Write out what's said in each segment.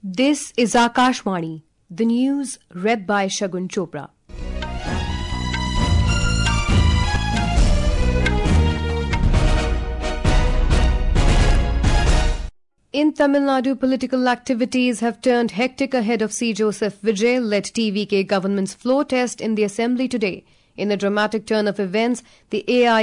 This is Akashvani, the news read by Shagun Chopra. In Tamil Nadu, political activities have turned hectic ahead of C. Joseph Vijay-led TVK government's floor test in the assembly today. In a dramatic turn of events, the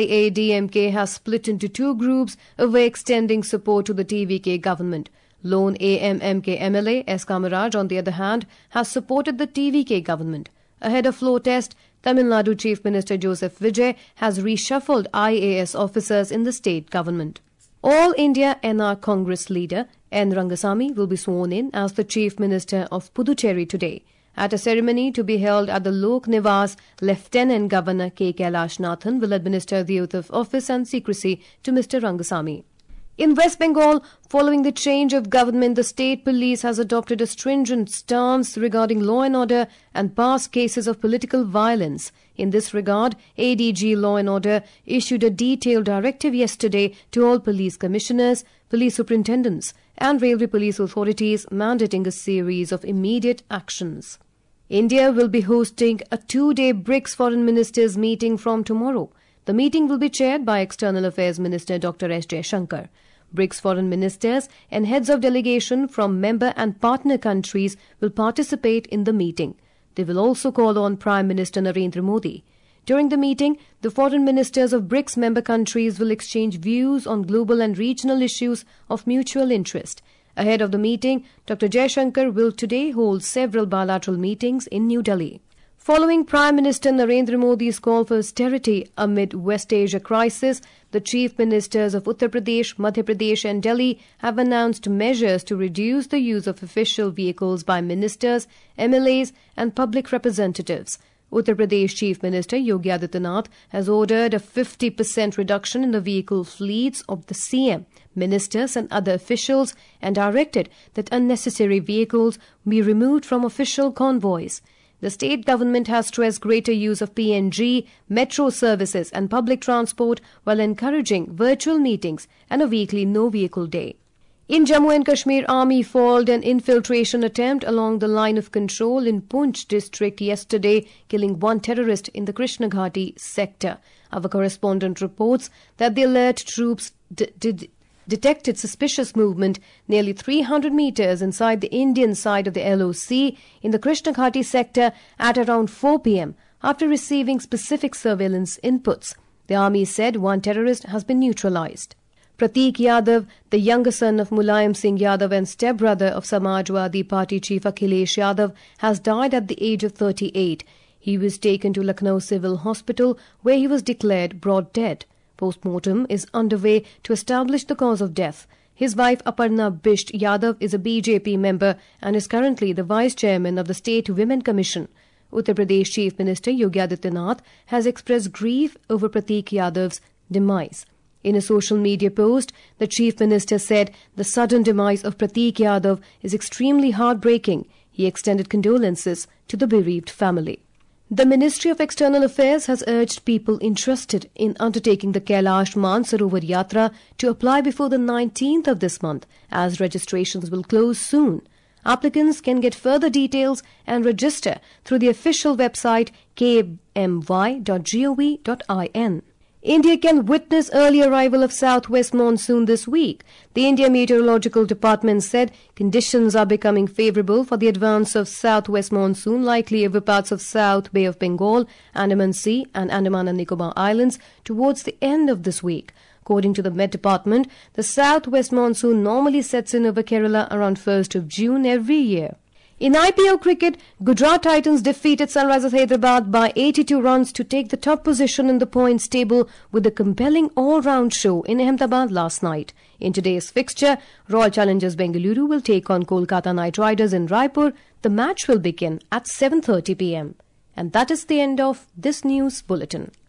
AIADMK has split into two groups away extending support to the TVK government. Lone AMMK MLA S. Kamaraj, on the other hand, has supported the TVK government. Ahead of floor test, Tamil Nadu Chief Minister Joseph Vijay has reshuffled IAS officers in the state government. All India NR Congress leader N. Rangasamy will be sworn in as the Chief Minister of Puducherry today. At a ceremony to be held at the Lok Nivas, Lieutenant Governor K. Kailash Nathan will administer the oath of office and secrecy to Mr. Rangasamy. In West Bengal, following the change of government, the state police has adopted a stringent stance regarding law and order and past cases of political violence. In this regard, ADG Law and Order issued a detailed directive yesterday to all police commissioners, police superintendents and railway police authorities, mandating a series of immediate actions. India will be hosting a two-day BRICS Foreign Ministers meeting from tomorrow. The meeting will be chaired by External Affairs Minister Dr. S. Jaishankar. BRICS foreign ministers and heads of delegation from member and partner countries will participate in the meeting. They will also call on Prime Minister Narendra Modi. During the meeting, the foreign ministers of BRICS member countries will exchange views on global and regional issues of mutual interest. Ahead of the meeting, Dr. Jaishankar will today hold several bilateral meetings in New Delhi. Following Prime Minister Narendra Modi's call for austerity amid West Asia crisis, the Chief Ministers of Uttar Pradesh, Madhya Pradesh and Delhi have announced measures to reduce the use of official vehicles by ministers, MLAs and public representatives. Uttar Pradesh Chief Minister Yogi Adityanath has ordered a 50% reduction in the vehicle fleets of the CM, ministers and other officials and directed that unnecessary vehicles be removed from official convoys. The state government has stressed greater use of PNG, metro services and public transport while encouraging virtual meetings and a weekly no-vehicle day. In Jammu and Kashmir, Army foiled an infiltration attempt along the line of control in Poonch district yesterday, killing one terrorist in the Krishna Ghati sector. Our correspondent reports that the alert troops detected suspicious movement nearly 300 meters inside the Indian side of the LOC in the Krishna Ghati sector at around 4 p.m. after receiving specific surveillance inputs. The army said one terrorist has been neutralized. Prateek Yadav, the younger son of Mulayam Singh Yadav and stepbrother of Samajwadi Party chief Akhilesh Yadav, has died at the age of 38. He was taken to Lucknow Civil Hospital where he was declared brought dead. Post-mortem is underway to establish the cause of death. His wife Aparna Bisht Yadav is a BJP member and is currently the Vice Chairman of the State Women Commission. Uttar Pradesh Chief Minister Yogi Adityanath has expressed grief over Prateek Yadav's demise. In a social media post, the Chief Minister said the sudden demise of Prateek Yadav is extremely heartbreaking. He extended condolences to the bereaved family. The Ministry of External Affairs has urged people interested in undertaking the Kailash Mansarovar Yatra to apply before the 19th of this month, as registrations will close soon. Applicants can get further details and register through the official website kmy.gov.in. India can witness early arrival of southwest monsoon this week. The India Meteorological Department said conditions are becoming favourable for the advance of southwest monsoon likely over parts of South Bay of Bengal, Andaman Sea and Andaman and Nicobar Islands towards the end of this week. According to the Met Department, the southwest monsoon normally sets in over Kerala around 1st of June every year. In IPL cricket, Gujarat Titans defeated Sunrisers Hyderabad by 82 runs to take the top position in the points table with a compelling all-round show in Ahmedabad last night. In today's fixture, Royal Challengers Bengaluru will take on Kolkata Knight Riders in Raipur. The match will begin at 7:30 p.m. And that is the end of this news bulletin.